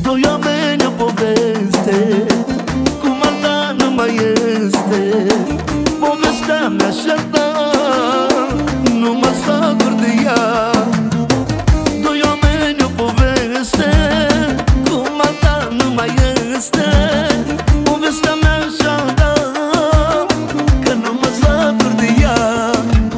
Doi oameni, o poveste, cum al ta nu mai este. Povestea mea și-a ta, nu mă satur de ea. Doi oameni, o poveste, cum al ta nu mai este. Povestea mea și-a ta, că nu mă satur de ea.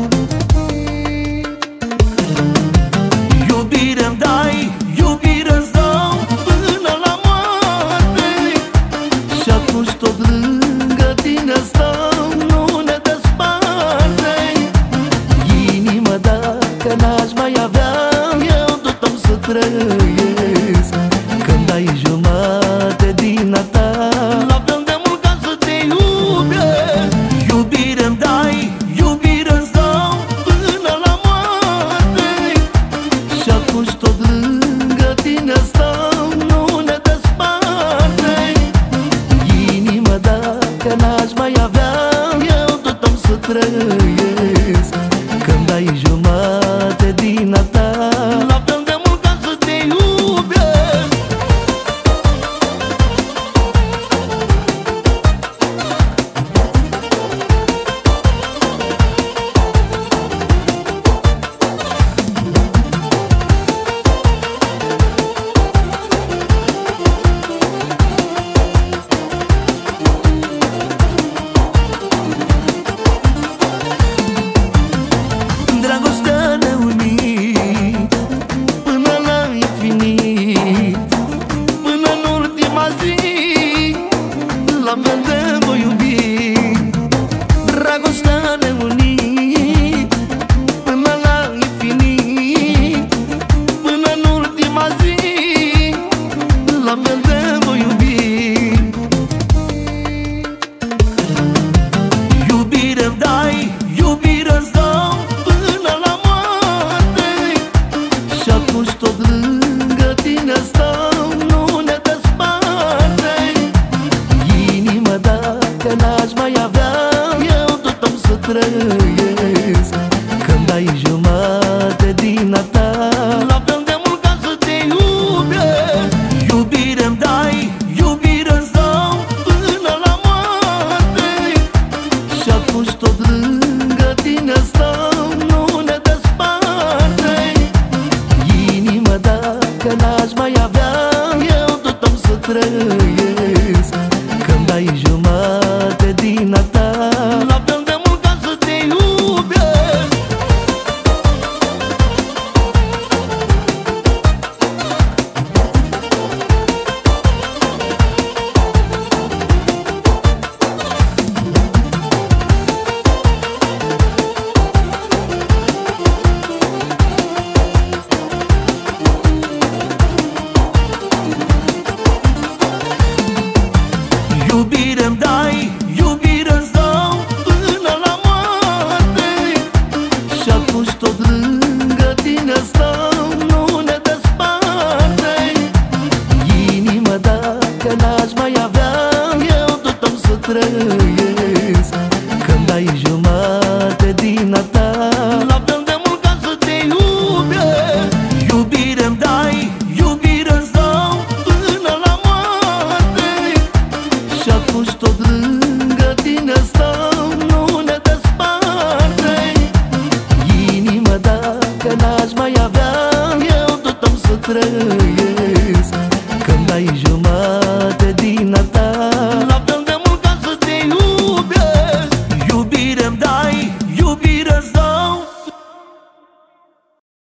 Iubire-mi dai, iubire-ți dau până la moarte, și atunci tot lângă tine stau, nu ne desparte. Inima dacă n-aș mai avea, eu tot am să trăiesc. Când ai jumate din a ta, la fel de mult ca să te iubesc. Iubire-mi dai, iubire-ți dau până la moarte, și atunci tot lângă tine stau, nu ne desparte. Inima dacă n-aș mai avea, eu tot am să trăiesc. Când ai jumate din a ta, la fel de mult ca să te iubesc. Dragostea ne unit până la infinit, până în ultima zi, la fel de voi iubi. Dragostea ne unit până la infinit, până în ultima zi, la fel de voi iubi. Iubire-mi dai, iubire-ți dau până la moarte, și atunci tot lângă tine stau, nu ne desparte. Inima dacă n-aș mai avea, eu tot am să trăiesc. Când ai jumate din a ta, la fel de mult ca să te iubesc. Iubire-mi dai, iubire-ți dau până la moarte, și atunci tot lângă tine stau, nu ne desparte. Inima dacă n-aș mai avea, eu tot am să trăiesc. Când ai jumate din a ta, la fel de mult ca să te iubesc. Iubire-mi dai, iubire-ți dau până la moarte, și atunci tot lângă tine stau, nu ne desparte. Inima dacă n-aș mai avea, eu tot am să trăiesc. Când ai jumate din a ta, la fel de mult ca să te iubesc. Iubire-mi dai, iubire-ți dau până la moarte, și atunci tot lângă tine stau, nu ne desparte. Inima dacă n-aș mai avea, eu tot am să trăiesc.